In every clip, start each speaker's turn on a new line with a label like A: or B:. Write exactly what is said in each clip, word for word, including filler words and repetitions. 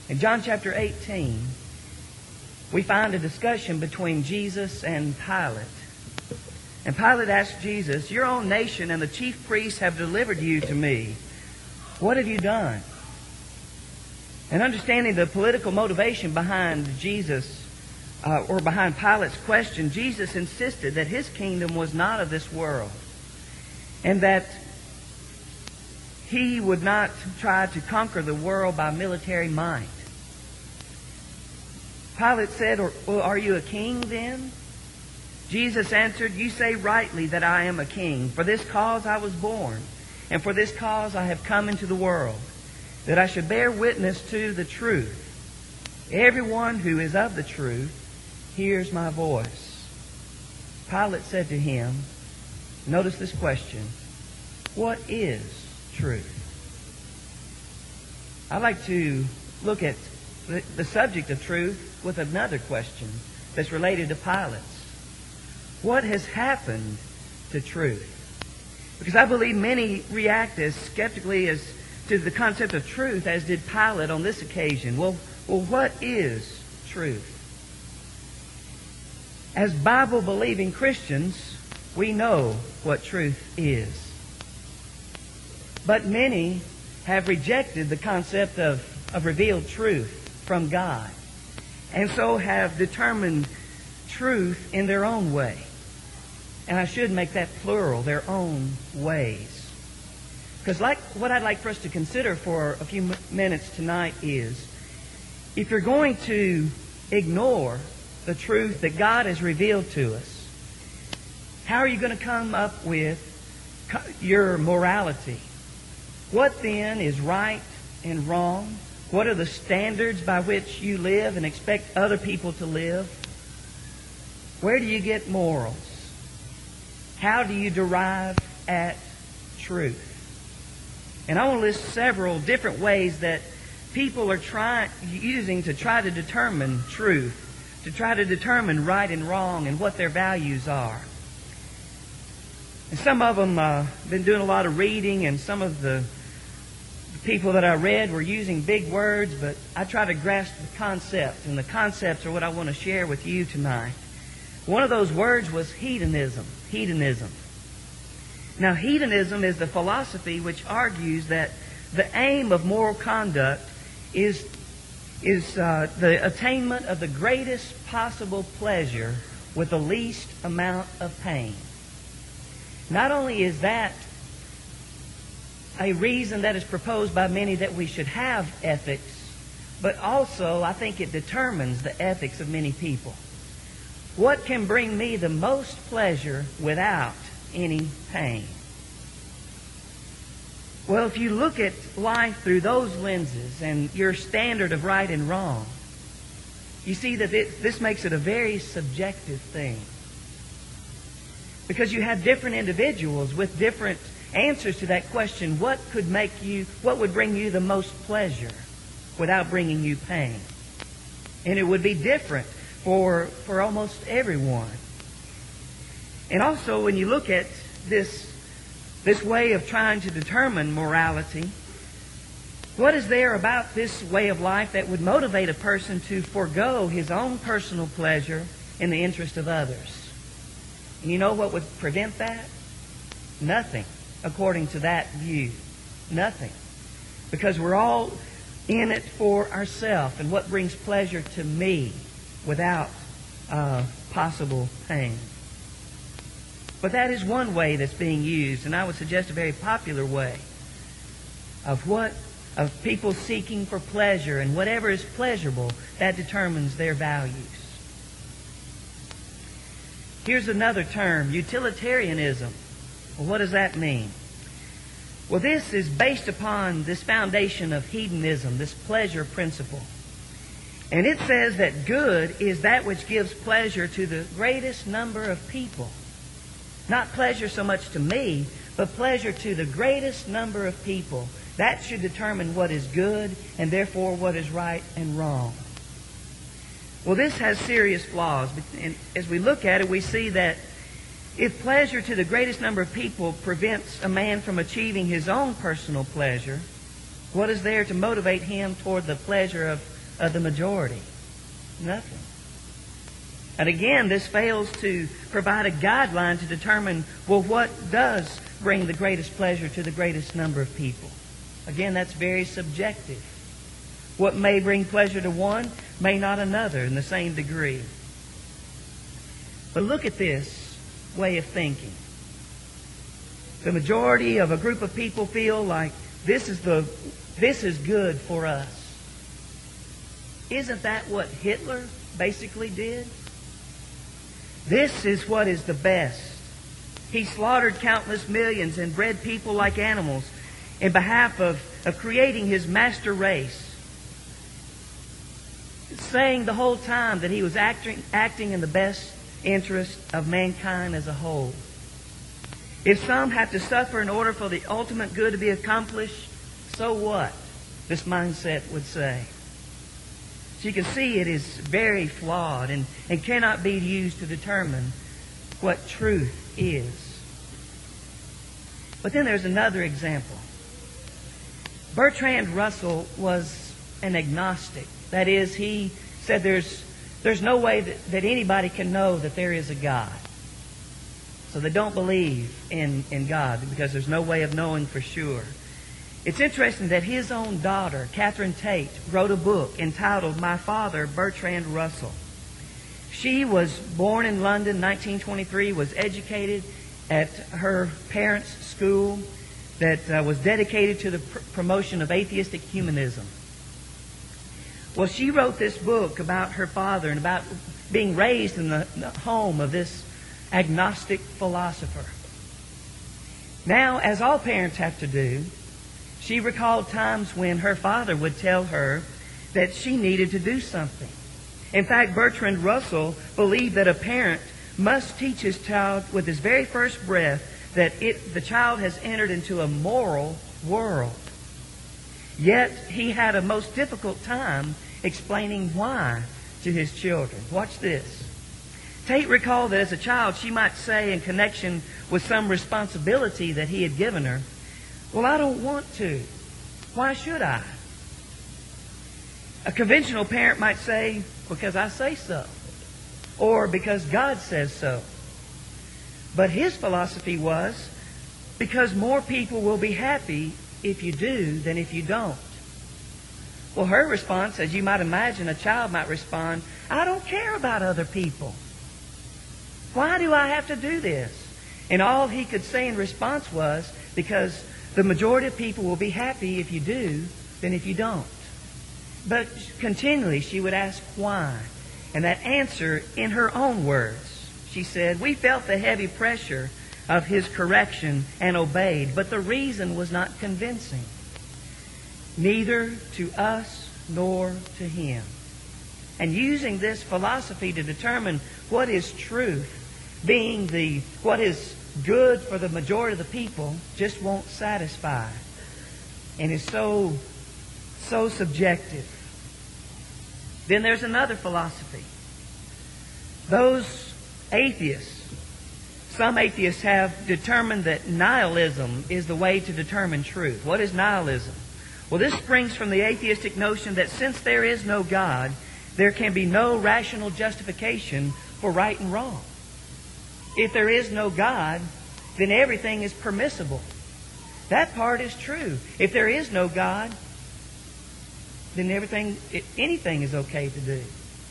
A: In John chapter eighteen, we find a discussion between Jesus and Pilate. And Pilate asked Jesus, "Your own nation and the chief priests have delivered you to me. What have you done?" And understanding the political motivation behind Jesus, uh, or behind Pilate's question, Jesus insisted that his kingdom was not of this world, and that he would not try to conquer the world by military might. Pilate said, "Well, are you a king then?" Jesus answered, "You say rightly that I am a king. For this cause I was born, and for this cause I have come into the world, that I should bear witness to the truth. Everyone who is of the truth hears my voice." Pilate said to him, notice this question, "What is truth?" I'd like to look at the, the subject of truth with another question that's related to Pilate's. What has happened to truth? Because I believe many react as skeptically as to the concept of truth as did Pilate on this occasion. Well, well, what is truth? As Bible-believing Christians, we know what truth is. But many have rejected the concept of, of revealed truth from God, and so have determined truth in their own way. And I should make that plural, their own ways. Because like what I'd like for us to consider for a few minutes tonight is, if you're going to ignore the truth that God has revealed to us, how are you going to come up with your morality? What then is right and wrong? What are the standards by which you live and expect other people to live? Where do you get morals? How do you derive at truth? And I want to list several different ways that people are trying, using to try to determine truth, to try to determine right and wrong and what their values are. And some of them uh, been doing a lot of reading, and some of the people that I read were using big words, but I try to grasp the concept, and the concepts are what I want to share with you tonight. One of those words was hedonism. Hedonism. Now, hedonism is the philosophy which argues that the aim of moral conduct is, is uh, the attainment of the greatest possible pleasure with the least amount of pain. Not only is that a reason that is proposed by many that we should have ethics, but also I think it determines the ethics of many people. What can bring me the most pleasure without any pain? Well, if you look at life through those lenses and your standard of right and wrong, you see that it, this makes it a very subjective thing. Because you have different individuals with different answers to that question, what could make you, what would bring you the most pleasure without bringing you pain? And it would be different for, for almost everyone. And also, when you look at this, this way of trying to determine morality, what is there about this way of life that would motivate a person to forego his own personal pleasure in the interest of others? And you know what would prevent that? Nothing, according to that view. Nothing. Because we're all in it for ourselves and what brings pleasure to me without uh, possible pain. But that is one way that's being used, and I would suggest a very popular way of what of people seeking for pleasure, and whatever is pleasurable, that determines their values. Here's another term, utilitarianism. Well, what does that mean? Well, this is based upon this foundation of hedonism, this pleasure principle. And it says that good is that which gives pleasure to the greatest number of people. Not pleasure so much to me, but pleasure to the greatest number of people. That should determine what is good and therefore what is right and wrong. Well, this has serious flaws. And as we look at it, we see that if pleasure to the greatest number of people prevents a man from achieving his own personal pleasure, what is there to motivate him toward the pleasure of of the majority? Nothing. And again, this fails to provide a guideline to determine, well, what does bring the greatest pleasure to the greatest number of people? Again, that's very subjective. What may bring pleasure to one may not another in the same degree. But look at this way of thinking. The majority of a group of people feel like this is the this is good for us. Isn't that what Hitler basically did? This is what is the best. He slaughtered countless millions and bred people like animals in behalf of, of creating his master race, saying the whole time that he was acting, acting in the best interest of mankind as a whole. If some have to suffer in order for the ultimate good to be accomplished, so what? This mindset would say. So you can see it is very flawed and, and cannot be used to determine what truth is. But then there's another example. Bertrand Russell was an agnostic. That is, he said there's there's no way that, that anybody can know that there is a God. So they don't believe in, in God because there's no way of knowing for sure. It's interesting that his own daughter, Catherine Tate, wrote a book entitled My Father, Bertrand Russell. She was born in London, nineteen twenty-three, was educated at her parents' school that uh, was dedicated to the pr- promotion of atheistic humanism. Well, she wrote this book about her father and about being raised in the, the home of this agnostic philosopher. Now, as all parents have to do, she recalled times when her father would tell her that she needed to do something. In fact, Bertrand Russell believed that a parent must teach his child with his very first breath that it, the child has entered into a moral world. Yet, he had a most difficult time explaining why to his children. Watch this. Tate recalled that as a child, she might say in connection with some responsibility that he had given her, "Well, I don't want to. Why should I?" A conventional parent might say, "Because I say so," or "Because God says so." But his philosophy was, "Because more people will be happy if you do than if you don't." Well, her response, as you might imagine a child might respond, "I don't care about other people. Why do I have to do this?" And all he could say in response was, "Because the majority of people will be happy if you do than if you don't." But continually she would ask why. And that answer, in her own words, she said, "We felt the heavy pressure of his correction and obeyed, but the reason was not convincing, neither to us nor to him." And using this philosophy to determine what is truth, being the what is good for the majority of the people, just won't satisfy, and is so so subjective. Then there's another philosophy. Those atheists, some atheists have determined that nihilism is the way to determine truth. What is nihilism? Well, this springs from the atheistic notion that since there is no God, there can be no rational justification for right and wrong. If there is no God, then everything is permissible. That part is true. If there is no God, then everything, anything is okay to do.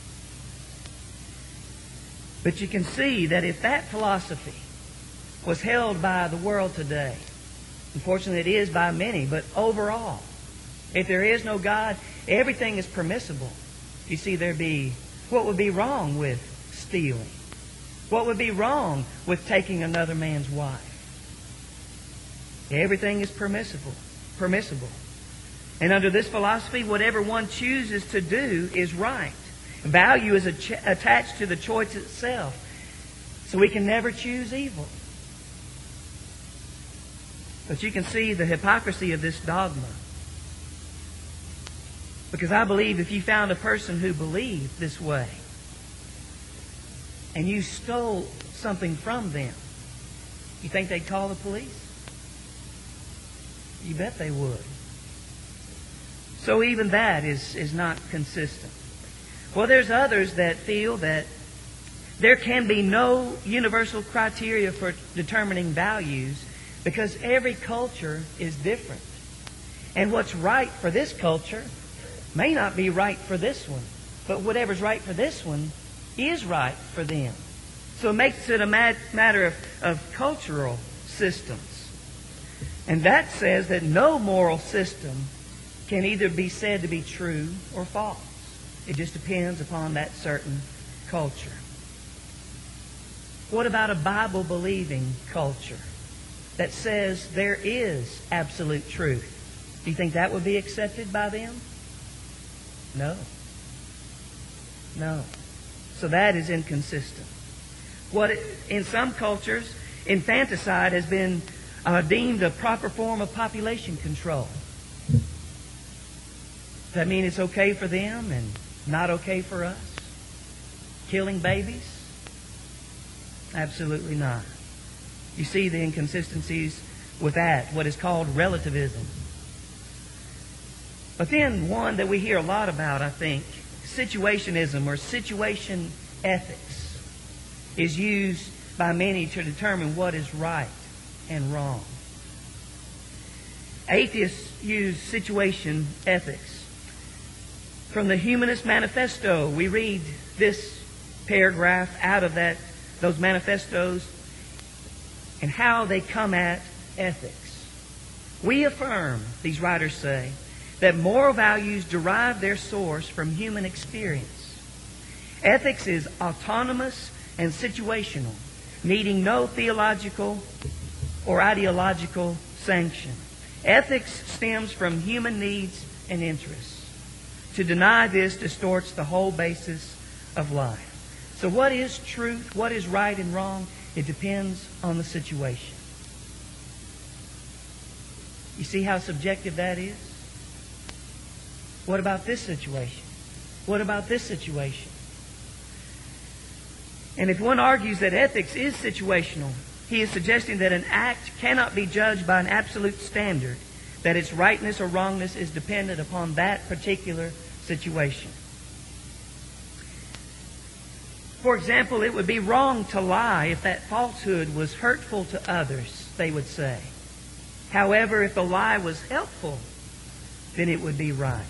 A: But you can see that if that philosophy was held by the world today, unfortunately it is by many, but overall, if there is no God, everything is permissible. You see, there'd be, what would be wrong with stealing? What would be wrong with taking another man's wife? Everything is permissible. Permissible. And under this philosophy, whatever one chooses to do is right. Value is ach- attached to the choice itself. So we can never choose evil. But you can see the hypocrisy of this dogma. Because I believe if you found a person who believed this way, and you stole something from them, you think they'd call the police? You bet they would. So even that is, is not consistent. Well, there's others that feel that there can be no universal criteria for determining values because every culture is different. And what's right for this culture may not be right for this one. But whatever's right for this one is right for them. So it makes it a mat- matter of, of cultural systems. And that says that no moral system can either be said to be true or false. It just depends upon that certain culture. What about a Bible-believing culture that says there is absolute truth? Do you think that would be accepted by them? No. No. So that is inconsistent. What in some cultures, infanticide has been uh, deemed a proper form of population control. Does that mean it's okay for them and not okay for us? Killing babies? Absolutely not. You see the inconsistencies with that, what is called relativism. But then one that we hear a lot about, I think, situationism or situation ethics is used by many to determine what is right and wrong. Atheists use situation ethics. From the Humanist Manifesto, we read this paragraph out of that those manifestos and how they come at ethics. We affirm, these writers say, that moral values derive their source from human experience. Ethics is autonomous and situational, needing no theological or ideological sanction. Ethics stems from human needs and interests. To deny this distorts the whole basis of life. So what is truth? What is right and wrong? It depends on the situation. You see how subjective that is? What about this situation? What about this situation? And if one argues that ethics is situational, he is suggesting that an act cannot be judged by an absolute standard, that its rightness or wrongness is dependent upon that particular situation. For example, it would be wrong to lie if that falsehood was hurtful to others, they would say. However, if the lie was helpful, then it would be right.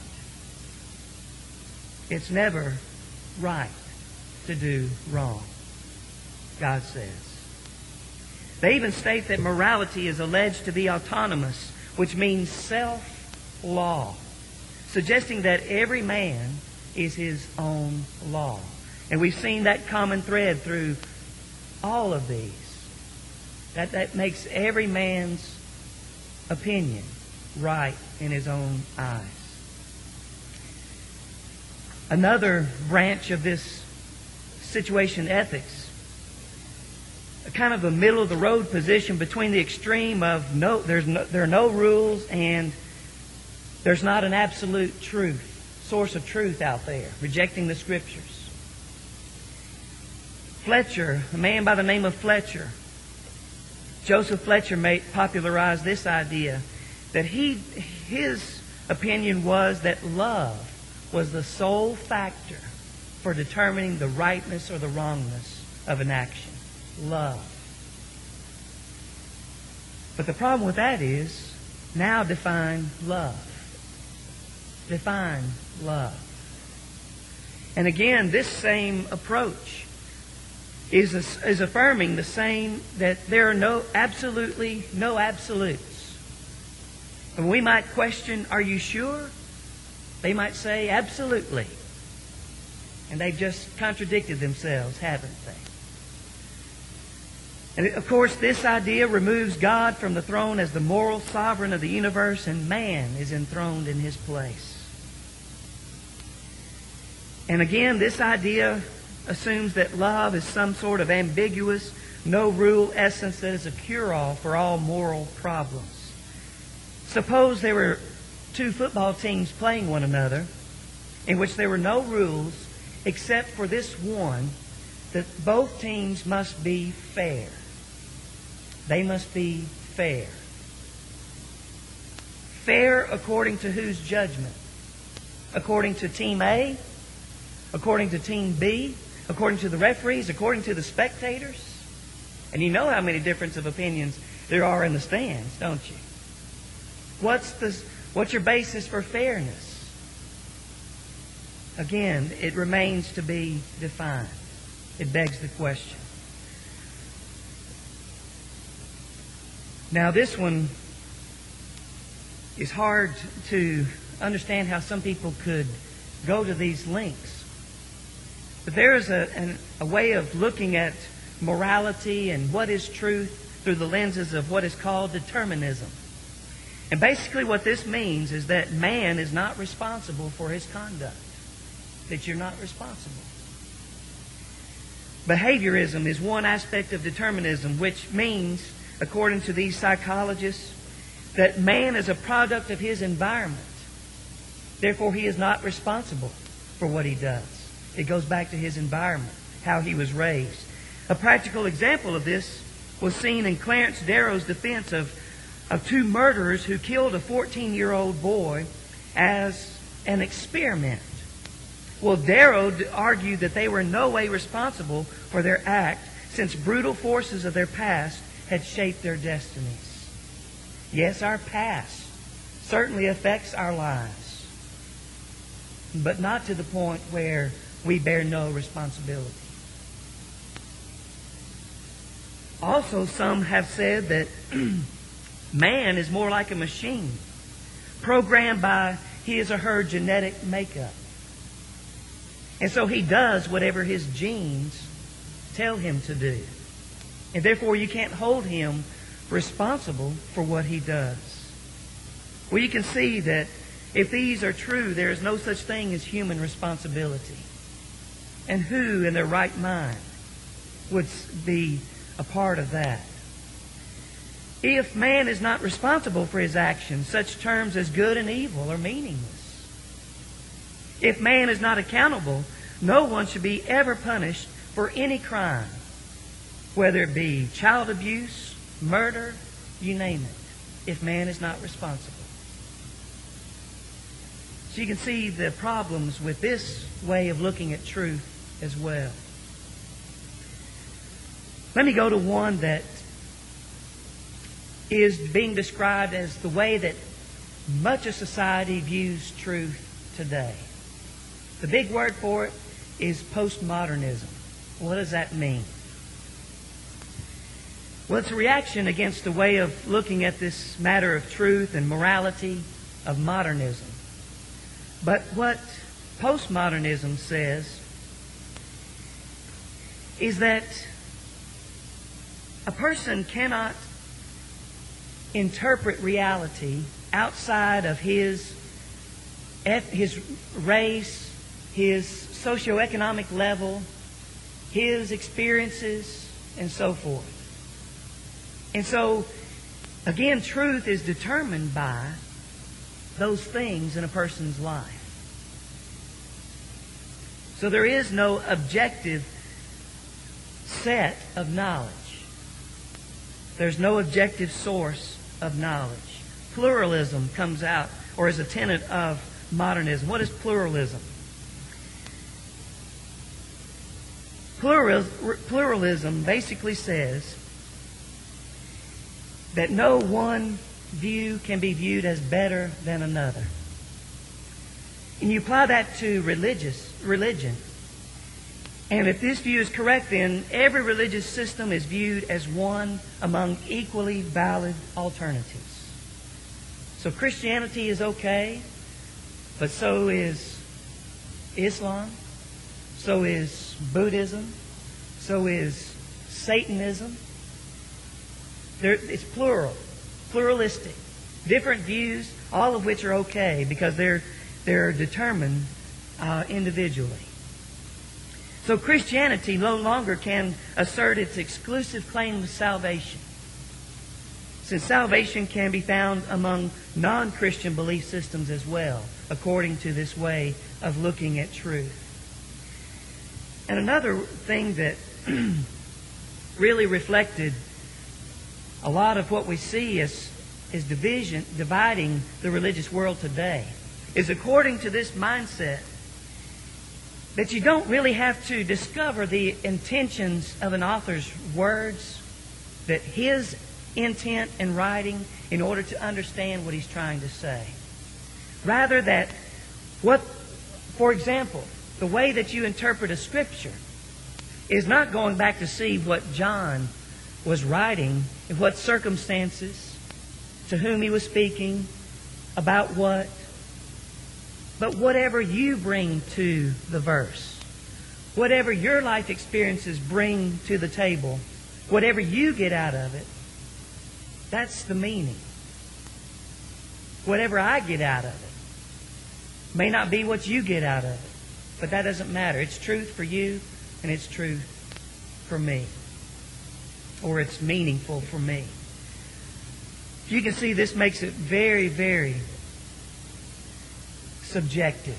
A: It's never right to do wrong, God says. They even state that morality is alleged to be autonomous, which means self-law, suggesting that every man is his own law. And we've seen that common thread through all of these. That, that makes every man's opinion right in his own eyes. Another branch of this situation ethics, a kind of a middle-of-the-road position between the extreme of no, there's no, there are no rules and there's not an absolute truth, source of truth out there, rejecting the Scriptures. Fletcher, a man by the name of Fletcher, Joseph Fletcher made, popularized this idea that he, his opinion was that love was the sole factor for determining the rightness or the wrongness of an action. Love. But the problem with that is, now define love. Define love. And again, this same approach is is affirming the same, that there are no absolutely no absolutes. And we might question, are you sure? They might say, absolutely. And they've just contradicted themselves, haven't they? And of course, this idea removes God from the throne as the moral sovereign of the universe, and man is enthroned in his place. And again, this idea assumes that love is some sort of ambiguous, no-rule essence that is a cure-all for all moral problems. Suppose there were two football teams playing one another in which there were no rules except for this one, that both teams must be fair. They must be fair. Fair according to whose judgment? according to Team A, according to Team B, according to the referees, according to the spectators. And you know how many differences of opinions there are in the stands, don't you? What's the, what's your basis for fairness? Again, it remains to be defined. It begs the question. Now, this one is hard to understand how some people could go to these lengths. But there is a, an, a way of looking at morality and what is truth through the lenses of what is called determinism. And basically what this means is that man is not responsible for his conduct. That you're not responsible. Behaviorism is one aspect of determinism, which means, according to these psychologists, that man is a product of his environment. Therefore, he is not responsible for what he does. It goes back to his environment, how he was raised. A practical example of this was seen in Clarence Darrow's defense of, of two murderers who killed a fourteen-year-old boy as an experiment. Well, Darrow argued that they were in no way responsible for their act, since brutal forces of their past had shaped their destinies. Yes, our past certainly affects our lives, but not to the point where we bear no responsibility. Also, some have said that man is more like a machine, programmed by his or her genetic makeup. And so he does whatever his genes tell him to do. And therefore you can't hold him responsible for what he does. Well, you can see that if these are true, there is no such thing as human responsibility. And who in their right mind would be a part of that? If man is not responsible for his actions, such terms as good and evil are meaningless. If man is not accountable, no one should be ever punished for any crime, whether it be child abuse, murder, you name it, if man is not responsible. So you can see the problems with this way of looking at truth as well. Let me go to one that is being described as the way that much of society views truth today. The big word for it is postmodernism. What does that mean? Well, it's a reaction against the way of looking at this matter of truth and morality of modernism. But what postmodernism says is that a person cannot interpret reality outside of his, his race, his socioeconomic level, his experiences, and so forth. And so, again, truth is determined by those things in a person's life. So there is no objective set of knowledge. There's no objective source of knowledge. Pluralism comes out, or is a tenet of modernism. What is pluralism? Pluralism basically says that no one view can be viewed as better than another. And you apply that to religious religion. And if this view is correct, then every religious system is viewed as one among equally valid alternatives. So Christianity is okay, but so is Islam, so is Buddhism, so is Satanism. There, it's plural, pluralistic, different views, all of which are okay because they're they're determined uh, individually. So Christianity no longer can assert its exclusive claim to salvation, since salvation can be found among non-Christian belief systems as well, according to this way of looking at truth. And another thing that really reflected a lot of what we see is, is division, dividing the religious world today is according to this mindset that you don't really have to discover the intentions of an author's words, that his intent in writing in order to understand what he's trying to say. Rather that what, for example, the way that you interpret a Scripture is not going back to see what John was writing, in what circumstances, to whom he was speaking, about what, but whatever you bring to the verse, whatever your life experiences bring to the table, whatever you get out of it, that's the meaning. Whatever I get out of it may not be what you get out of it, but that doesn't matter. It's truth for you, and it's truth for me. Or it's meaningful for me. You can see this makes it very, very subjective.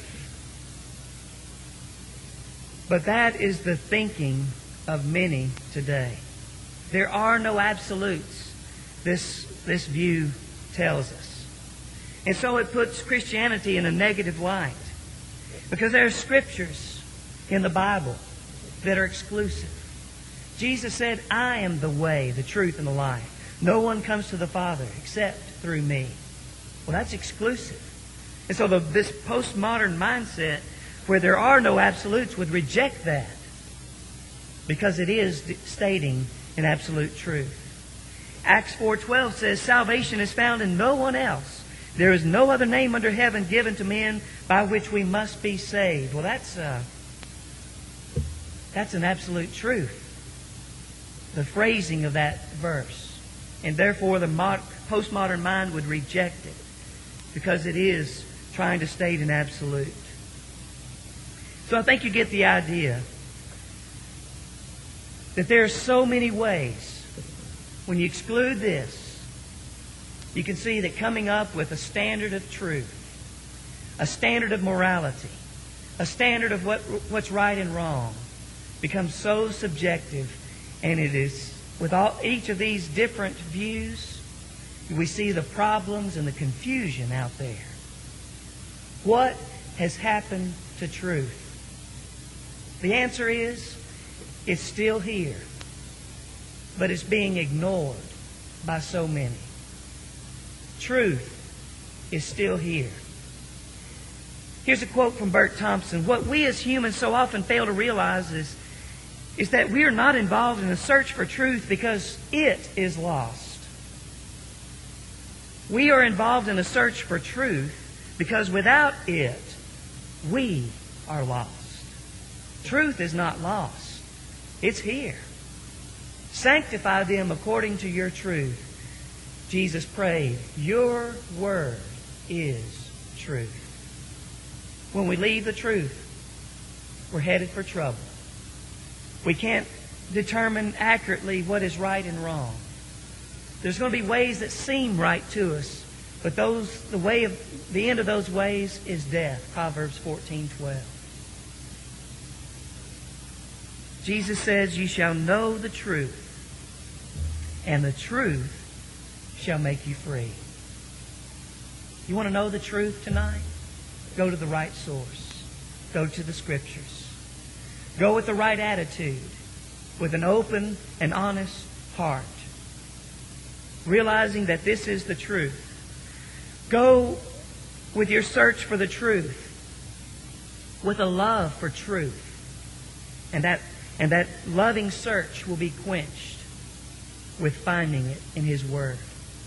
A: But that is the thinking of many today. There are no absolutes, this, this view tells us. And so it puts Christianity in a negative light. Because there are scriptures in the Bible that are exclusive. Jesus said, I am the way, the truth, and the life. No one comes to the Father except through me. Well, that's exclusive. And so the, this postmodern mindset where there are no absolutes would reject that because it is stating an absolute truth. Acts four twelve says, salvation is found in no one else. There is no other name under heaven given to men by which we must be saved. Well, that's uh, that's an absolute truth. The phrasing of that verse. And therefore the mod- postmodern mind would reject it because it is trying to state an absolute. So I think you get the idea that there are so many ways. When you exclude this, you can see that coming up with a standard of truth, a standard of morality, a standard of what what's right and wrong becomes so subjective. And it is, with all each of these different views, we see the problems and the confusion out there. What has happened to truth? The answer is, it's still here, but it's being ignored by so many. Truth is still here. Here's a quote from Bert Thompson. What we as humans so often fail to realize is is that we are not involved in a search for truth because it is lost. We are involved in a search for truth because without it, we are lost. Truth is not lost. It's here. Sanctify them according to your truth. Jesus prayed, your word is truth. When we leave the truth, we're headed for trouble. We can't determine accurately what is right and wrong. There's going to be ways that seem right to us, but those the way of the end of those ways is death. Proverbs fourteen twelve. Jesus says, you shall know the truth, and the truth shall make you free. You want to know the truth tonight? Go to the right source. Go to the Scriptures. Go with the right attitude, with an open and honest heart, realizing that this is the truth. Go with your search for the truth, with a love for truth, and that and that loving search will be quenched with finding it in His Word.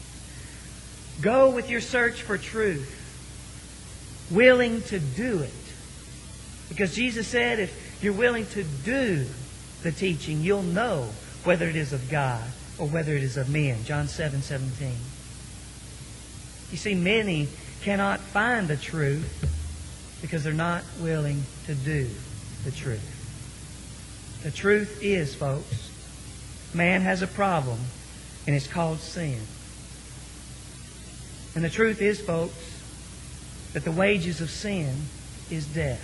A: Go with your search for truth, willing to do it, because Jesus said, if you're willing to do the teaching, you'll know whether it is of God or whether it is of men. John seven seventeen. You see, many cannot find the truth because they're not willing to do the truth. The truth is, folks, man has a problem, and it's called sin. And the truth is, folks, that the wages of sin is death.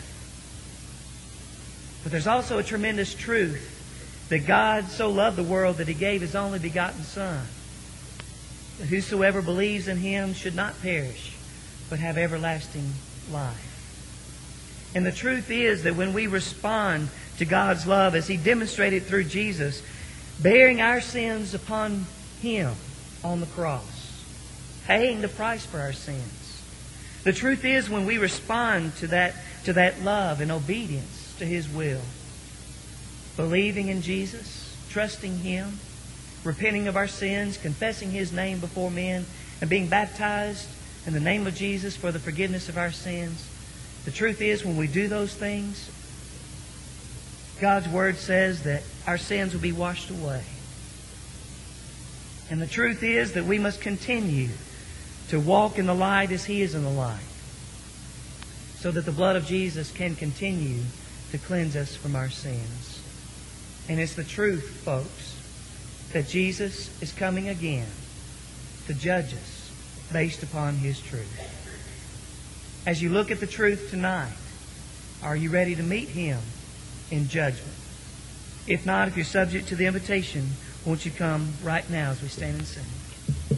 A: But there's also a tremendous truth that God so loved the world that He gave His only begotten Son, that whosoever believes in Him should not perish, but have everlasting life. And the truth is that when we respond to God's love as He demonstrated through Jesus, bearing our sins upon Him on the cross, paying the price for our sins. The truth is when we respond to that, to that love and obedience to His will, believing in Jesus, trusting Him, repenting of our sins, confessing His name before men, and being baptized in the name of Jesus for the forgiveness of our sins. The truth is, when we do those things, God's Word says that our sins will be washed away. And the truth is that we must continue to walk in the light as He is in the light, so that the blood of Jesus can continue to cleanse us from our sins. And it's the truth, folks, that Jesus is coming again to judge us based upon His truth. As you look at the truth tonight, are you ready to meet Him in judgment? If not, if you're subject to the invitation, won't you come right now as we stand and sing?